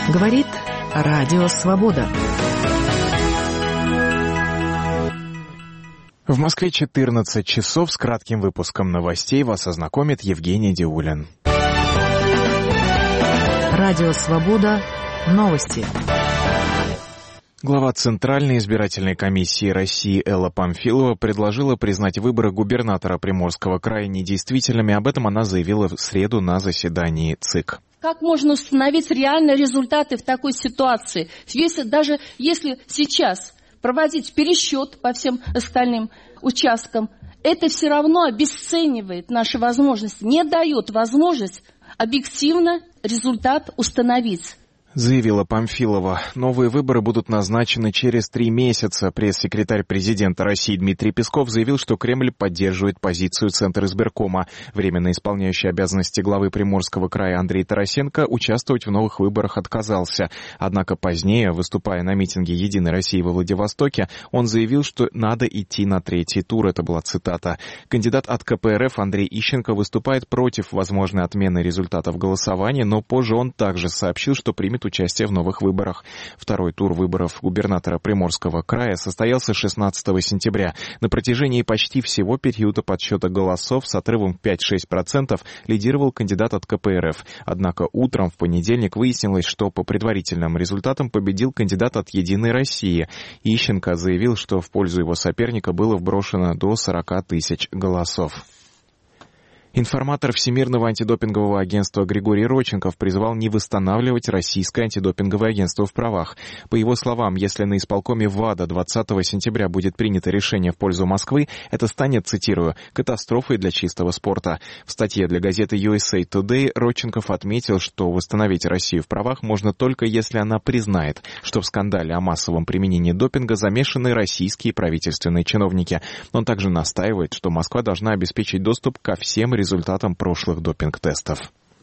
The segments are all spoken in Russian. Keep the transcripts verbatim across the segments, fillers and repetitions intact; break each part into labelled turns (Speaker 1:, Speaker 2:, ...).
Speaker 1: Говорит Радио Свобода.
Speaker 2: В Москве четырнадцать часов. С кратким выпуском новостей вас ознакомит Евгений Диулин.
Speaker 1: Радио Свобода. Новости.
Speaker 2: Глава Центральной избирательной комиссии России Элла Памфилова предложила признать выборы губернатора Приморского края недействительными. Об этом она заявила в среду на заседании ЦИК.
Speaker 3: Как можно установить реальные результаты в такой ситуации, если даже если сейчас проводить пересчет по всем остальным участкам, это все равно обесценивает наши возможности, не дает возможность объективно результат установить.
Speaker 2: Заявила Памфилова. Новые выборы будут назначены через три месяца. Пресс-секретарь президента России Дмитрий Песков заявил, что Кремль поддерживает позицию Центризбиркома. Временно исполняющий обязанности главы Приморского края Андрей Тарасенко участвовать в новых выборах отказался. Однако позднее, выступая на митинге «Единой России» во Владивостоке, он заявил, что надо идти на третий тур. Это была цитата. Кандидат от ка пэ эр эф Андрей Ищенко выступает против возможной отмены результатов голосования, но позже он также сообщил, что примет участие в новых выборах. Второй тур выборов губернатора Приморского края состоялся шестнадцатого сентября. На протяжении почти всего периода подсчета голосов с отрывом пять-шесть процентов лидировал кандидат от ка пэ эр эф. Однако утром в понедельник выяснилось, что по предварительным результатам победил кандидат от «Единой России». Ищенко заявил, что в пользу его соперника было вброшено до сорок тысяч голосов. Информатор Всемирного антидопингового агентства Григорий Родченков призвал не восстанавливать российское антидопинговое агентство в правах. По его словам, если на исполкоме ВАДА двадцатого сентября будет принято решение в пользу Москвы, это станет, цитирую, «катастрофой для чистого спорта». В статье для газеты ю эс эй Today Родченков отметил, что восстановить Россию в правах можно только если она признает, что в скандале о массовом применении допинга замешаны российские правительственные чиновники. Он также настаивает, что Москва должна обеспечить доступ ко всем результатам прошлых допинг-тестов.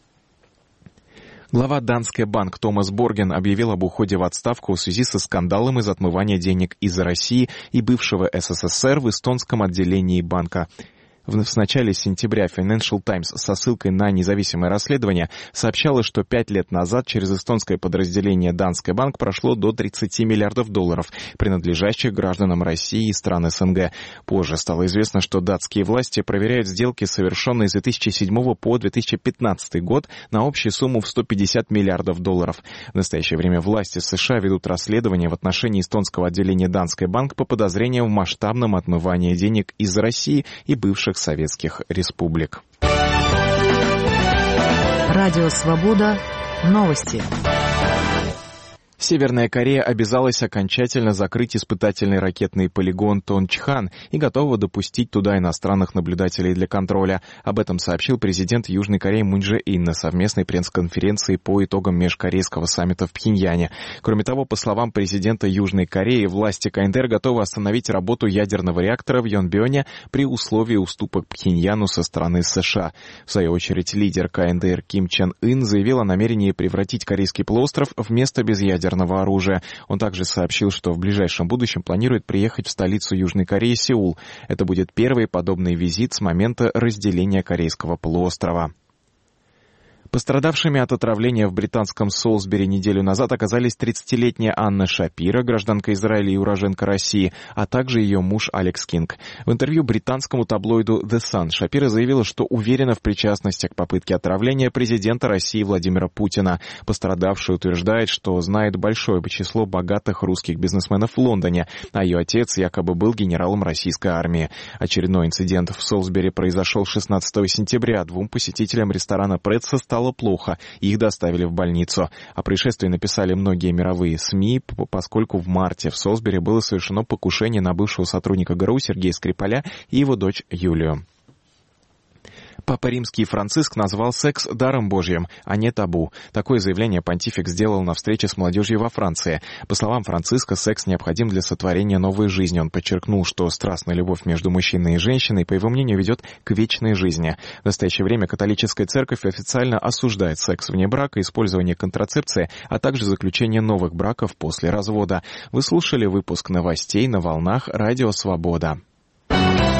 Speaker 2: Глава Danske Bank Томас Борген объявил об уходе в отставку в связи со скандалом из отмывания денег из России и бывшего эс эс эс эр в эстонском отделении банка. В начале сентября Financial Times со ссылкой на независимое расследование сообщала, что пять лет назад через эстонское подразделение Danske Bank прошло до тридцати миллиардов долларов, принадлежащих гражданам России и стран эс эн гэ. Позже стало известно, что датские власти проверяют сделки, совершенные с две тысячи седьмого по две тысячи пятнадцатый год на общую сумму в сто пятьдесят миллиардов долларов. В настоящее время власти США ведут расследование в отношении эстонского отделения Danske Bank по подозрениям в масштабном отмывании денег из России и бывших советских республик.
Speaker 1: Радио Свобода. Новости.
Speaker 2: Северная Корея обязалась окончательно закрыть испытательный ракетный полигон Тончхан и готова допустить туда иностранных наблюдателей для контроля. Об этом сообщил президент Южной Кореи Мун Чжэ Ин на совместной пресс-конференции по итогам межкорейского саммита в Пхеньяне. Кроме того, по словам президента Южной Кореи, власти ка эн дэ эр готовы остановить работу ядерного реактора в Йонбёне при условии уступок Пхеньяну со стороны США. В свою очередь, лидер ка эн дэ эр Ким Чен Ын заявил о намерении превратить Корейский полуостров в место без ядерного оружия. Он также сообщил, что в ближайшем будущем планирует приехать в столицу Южной Кореи, Сеул. Это будет первый подобный визит с момента разделения Корейского полуострова. Пострадавшими от отравления в британском Солсбери неделю назад оказались тридцатилетняя Анна Шапира, гражданка Израиля и уроженка России, а также ее муж Алекс Кинг. В интервью британскому таблоиду The Sun Шапира заявила, что уверена в причастности к попытке отравления президента России Владимира Путина. Пострадавшая утверждает, что знает большое число богатых русских бизнесменов в Лондоне, а ее отец якобы был генералом российской армии. Очередной инцидент в Солсбери произошел шестнадцатого сентября. Двум посетителям ресторана Предса стало плохо, их доставили в больницу. О происшествии написали многие мировые СМИ, поскольку в марте в Солсбери было совершено покушение на бывшего сотрудника гэ эр у Сергея Скрипаля и его дочь Юлию. Папа Римский Франциск назвал секс даром Божьим, а не табу. Такое заявление понтифик сделал на встрече с молодежью во Франции. По словам Франциска, секс необходим для сотворения новой жизни. Он подчеркнул, что страстная любовь между мужчиной и женщиной, по его мнению, ведет к вечной жизни. В настоящее время католическая церковь официально осуждает секс вне брака, использование контрацепции, а также заключение новых браков после развода. Вы слушали выпуск новостей на волнах Радио Свобода.